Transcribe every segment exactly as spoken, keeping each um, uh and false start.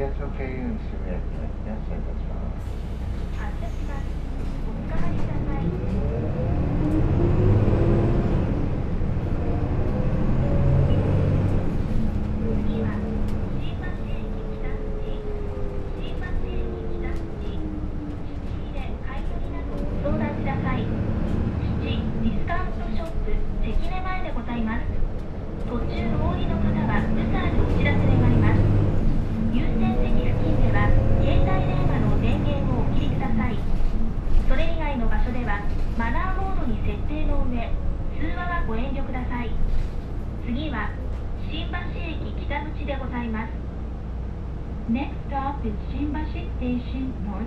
八丁経由渋谷駅が発車いたします。 発車します。おつかまりください。次は新橋駅北口、新橋駅北口、出入れ買い取りなどご相談ください。出ディスカウントショップ関根前でございます。途中お降りの方はブザーでお知らせ願います。優先席付近では携帯電話の電源をお切りください。それ以外の場所ではマナーモードに設定の上、通話はご遠慮ください。次は新橋駅北口でございます。 Next stop is 新橋 Station North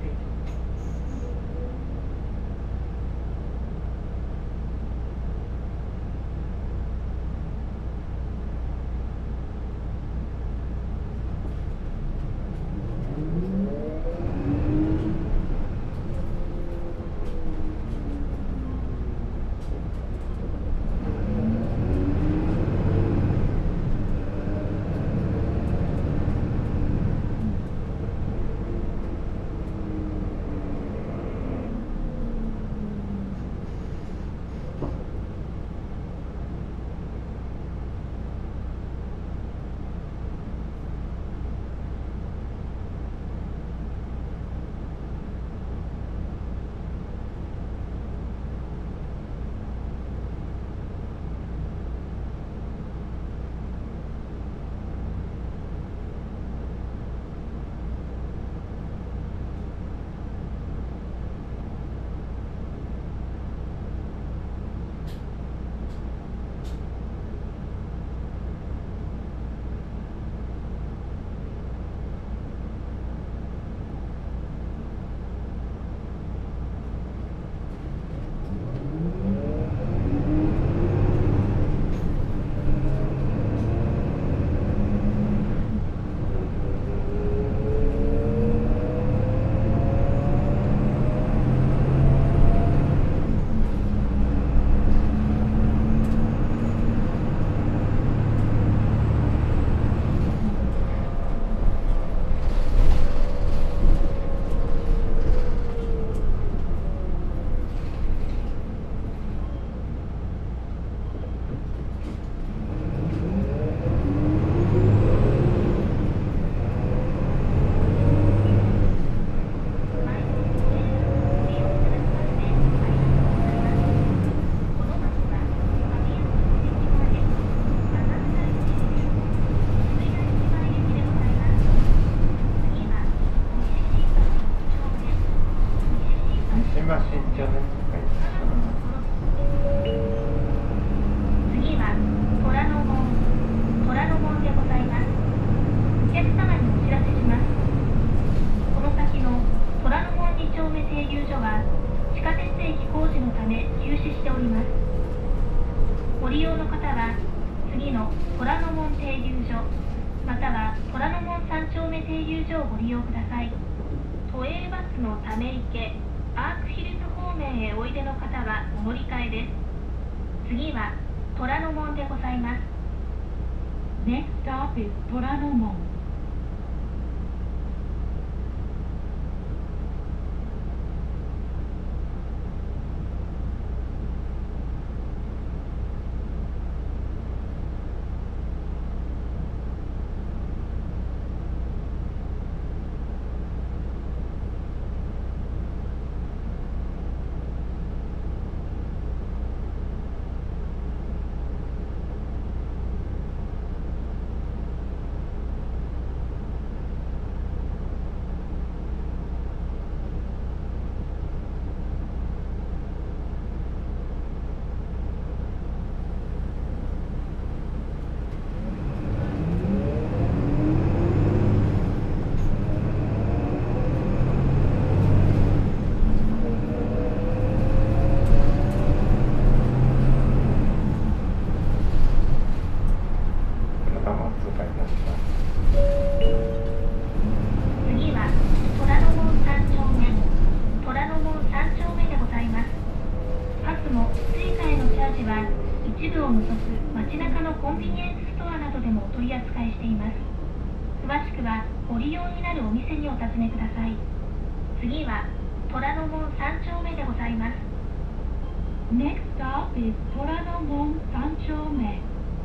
Exit。Next stop is 虎ノ門。おご利用になるお店にお尋ねください。次は虎ノ門さん丁目でございます。 Next stop is 虎ノ門さん丁目。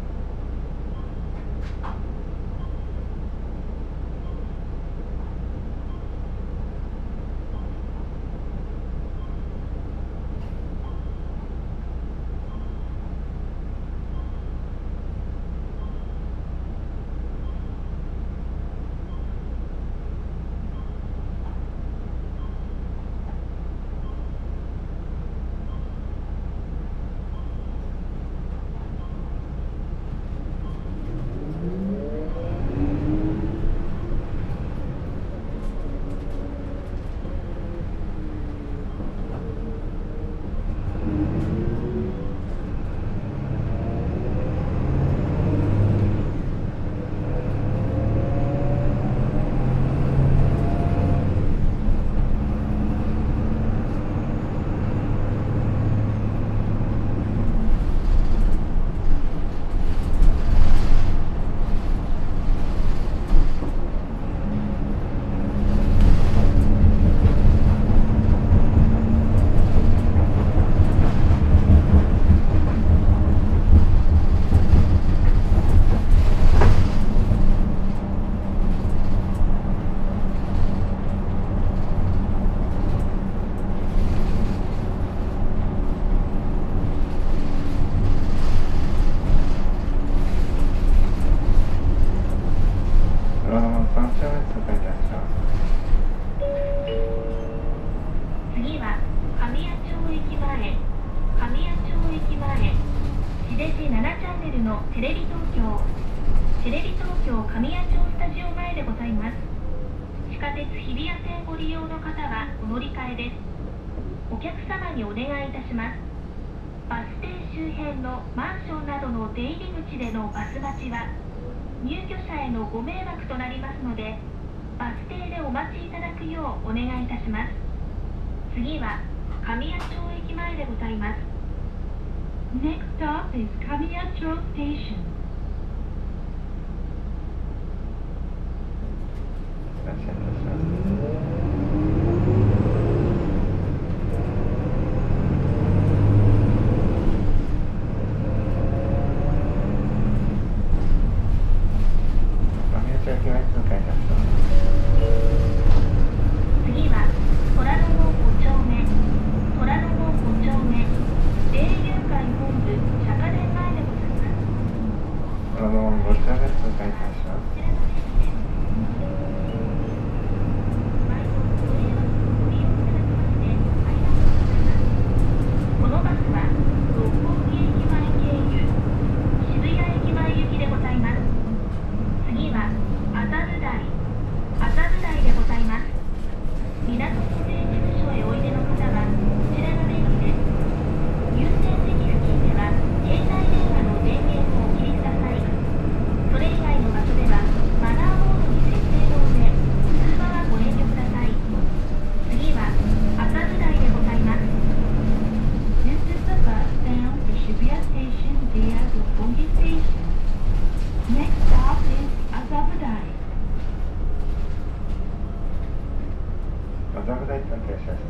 次は神谷町駅前、神谷町駅前、地デジななチャンネルのテレビ東京、テレビ東京神谷町スタジオ前でございます。地下鉄日比谷線ご利用の方はお乗り換えです。お客様にお願いいたします。バス停周辺のマンションなどの出入り口でのバス待ちは入居者へのご迷惑となりますので、バス停でお待ちいただくようお願いいたします。次は神谷町駅前でございます。 Next stop is 神谷町 Station。 いらっしゃいいらっしゃい。 次は虎ノ門ご丁目、虎ノ門ご丁目、霊友会本部釈迦殿前でございます。 虎ノ門ご丁目通過いたします。 このバスは六本木駅前経由渋谷駅前行きでございます。次は麻布台、麻布台でございます。港区税務署へおいでの方はこちらが便利です。優先席付近では携帯電話の電源をお切りください。それ以外の場所ではマナーモードに設定の上、通話はご遠慮ください。次は麻布台でございます。 This is the bus bound to Shibuya Station via Roppongi Station. Next stop is 麻布台。 麻布台と停車しております。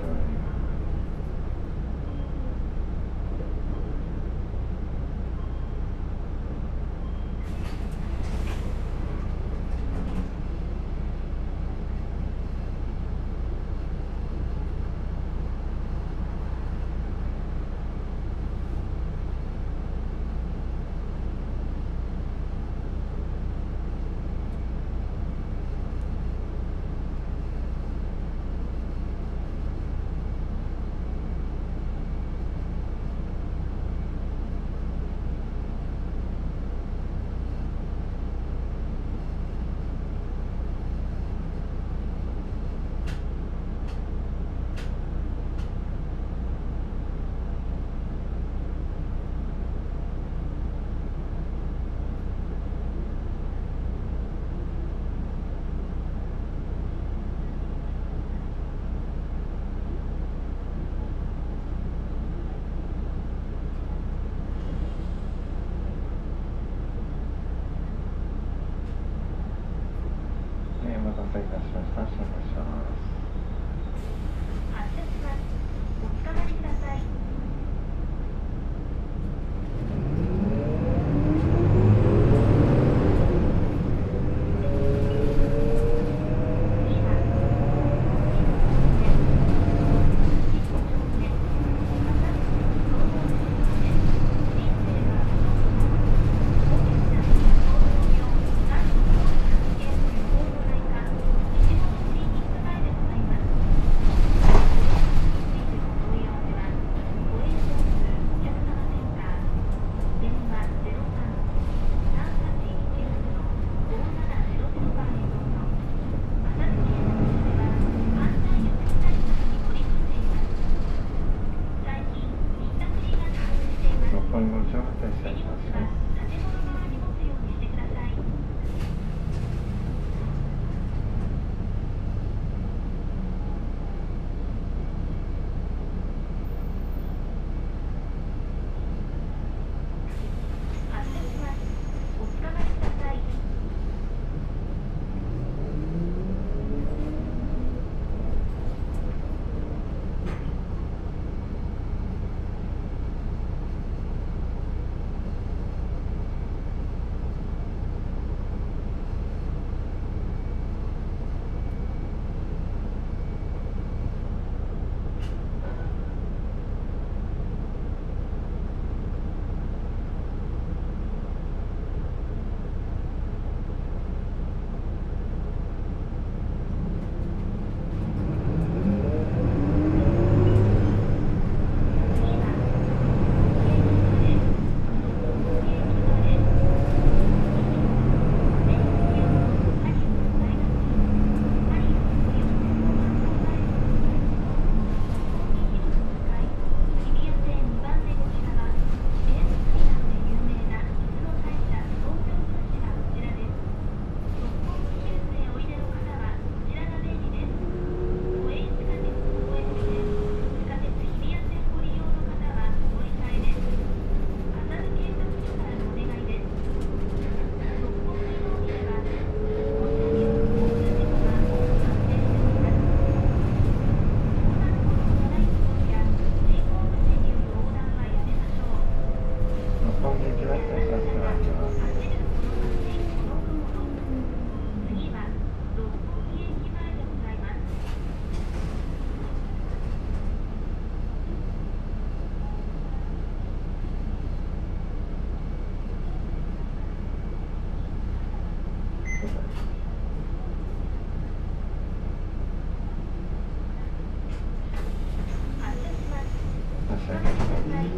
車です。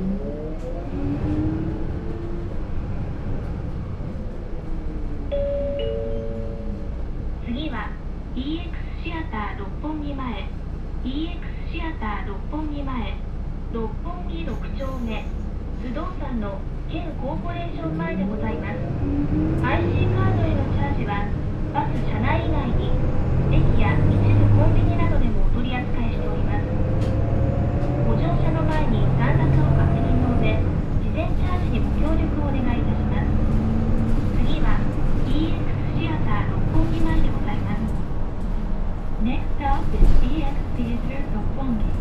次は イーエックス シアター六本木前 イーエックス シアター六本木前六本木ろく丁目不動産の県コーポレーション前でございます。 アイシー カードへのチャージはバス車内以外に駅や一部コンビニなどでもお取り扱いしております。ご乗車の前に残高を確認の上、事前チャージにご協力をお願いいたします。次は イーエックス シアター六本木前でございます。 Next stop is イーエックス Theater 六本木。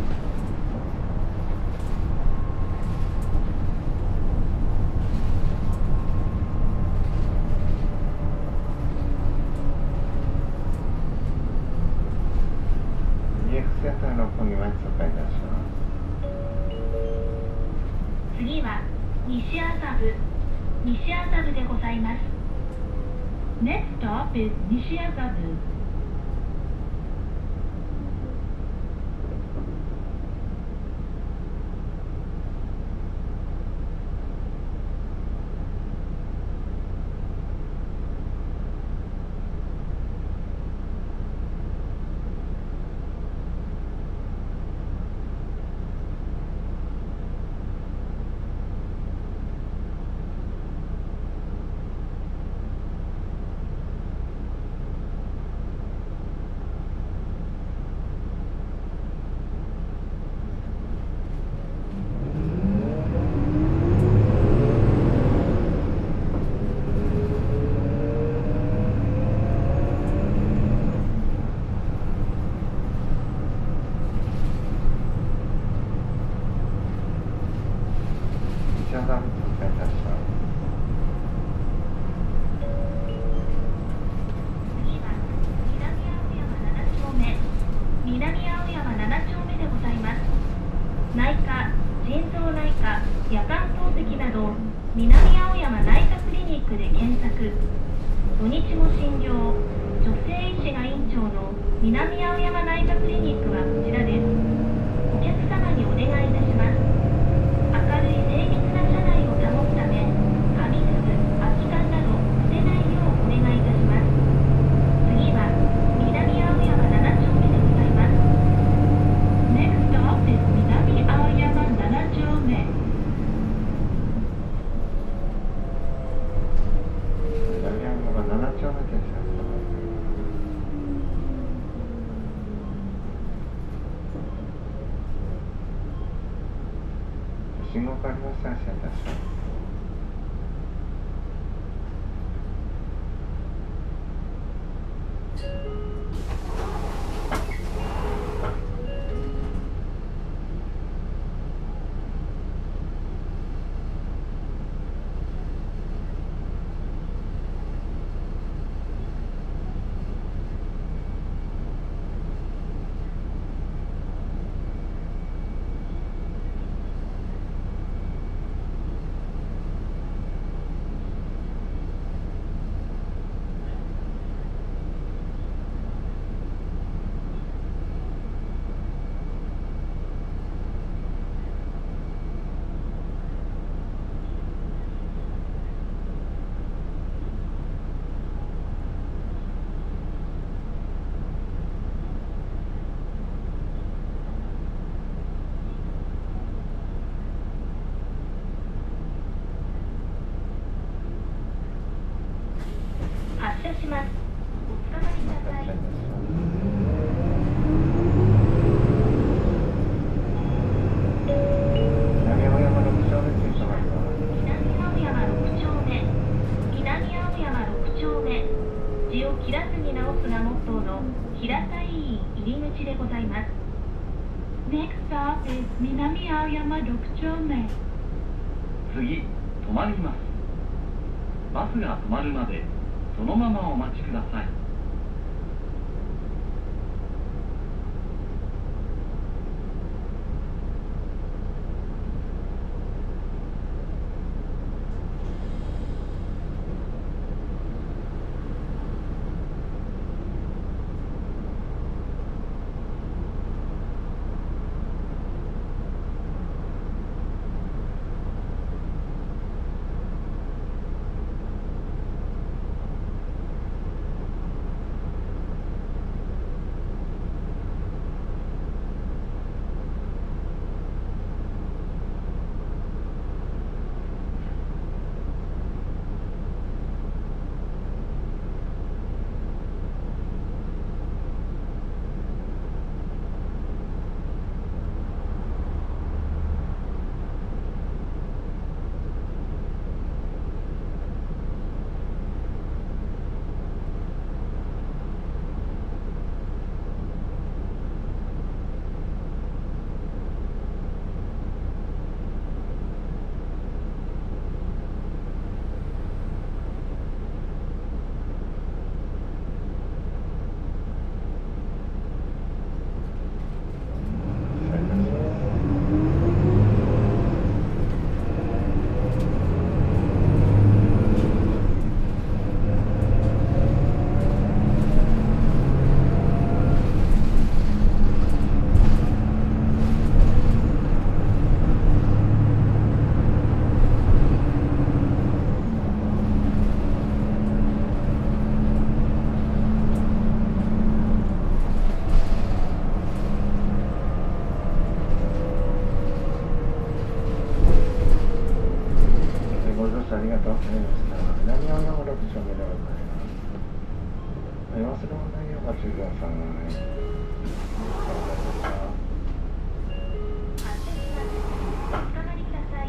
シアター六本木前通過いたします。 次は西麻布西麻布でございます。 Next stop is 西麻布。 西麻布通過いたします。 次は南青山なな丁目南青山なな丁目でございます。内科、腎臓内科、夜間透析など南青山内科クリニックで検索。土日も診療、女性医師が院長の南青山内科クリニックはこちらです。お客様にお願いいたします。明るい清潔な車内を保つため、紙くず、空き缶など捨てないようお願いいたします。次は南青山なな丁目でございます。 Next stop is 南青山なな丁目。 南青山なな丁目停車です。信号変わりましたら発車いたします。 発車します。お捕まりください。 南青山六丁目停車までは南青山六丁目南青山六丁目字を切らずに直すがモットーの平田医院入り口でございます。 Next stop is 南青山六丁目。 次、止まります。バスが止まるまでそのままお待ちください。 南青山ろく丁目でございます。忘れ物ないようご注意ください。 おつかまりください。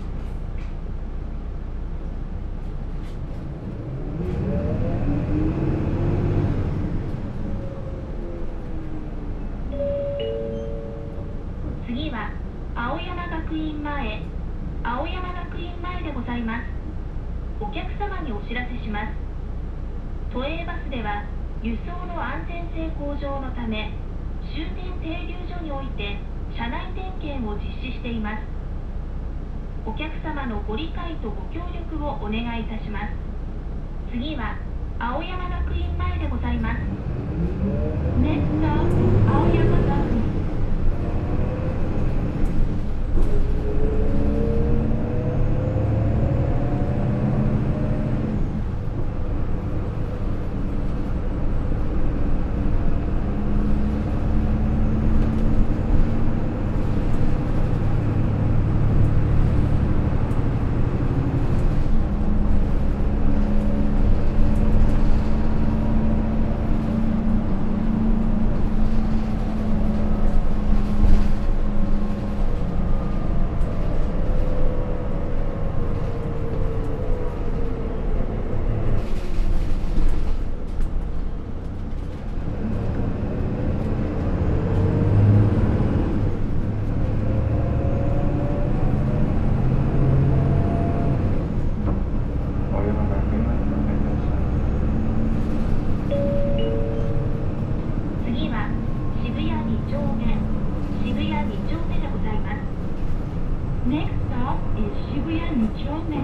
次は青山学院前、青山学院前でございます。お客様にお知らせします。都営バスでは輸送の安全性向上のため、終点停留所において車内点検を実施しています。お客様のご理解とご協力をお願いいたします。次は青山学院前でございます。Next stop, 青山学院。次は渋谷に丁目、渋谷に丁目でございます。Next stop is 渋谷に丁目。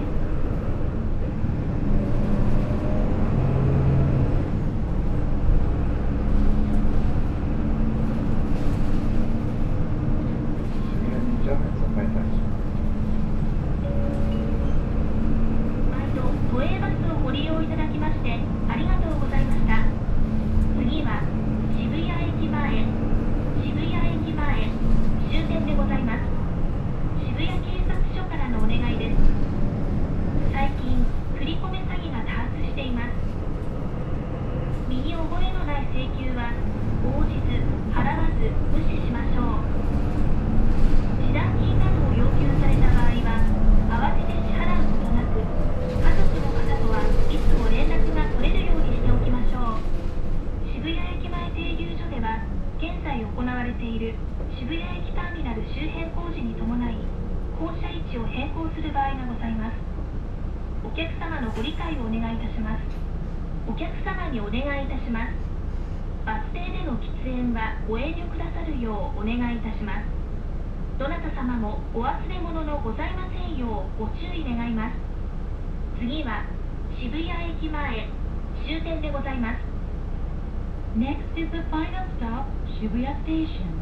毎度都営バスをご利用いただきましてありがとうございました。次は渋谷駅前、渋谷駅前終点でございます。渋谷警察署からのお願いです。最近振り込め詐欺が多発しています。身に覚えのない請求は応じず払わず無視しましょう。示談金などを要求された場合は慌てて支払うことなく、家族の方とはいつも連絡が取れるようにしておきましょう。渋谷駅前停留所では現在行われている渋谷駅ターミナル周辺工事に伴い降車位置を変更する場合がございます。お客様のご理解をお願いいたします。お客様にお願いいたします。バス停での喫煙はご遠慮くださるようお願いいたします。どなた様もお忘れ物のございませんようご注意願います。次は渋谷駅前終点でございます。Next is the final stop, Shibuya Station.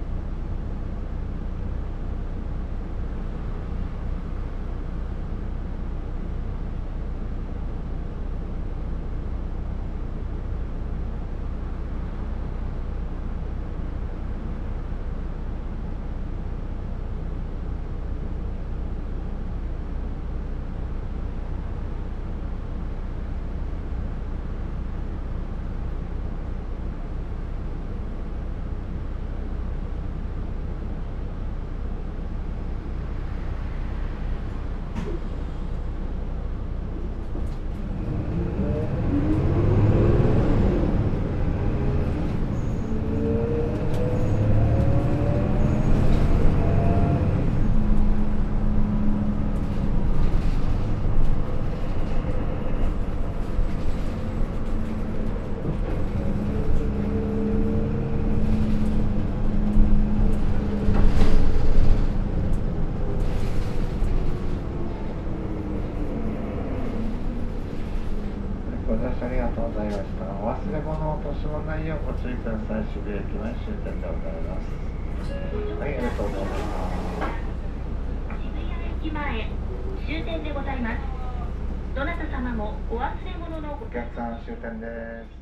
ご乗車ありがとうございました。お忘れ物を落とし物ないようご注意ください。渋谷駅前終点でございます。はい、ありがとうございます。 渋谷駅前終点でございます。どなた様もお忘れ物のごお客さん終点です。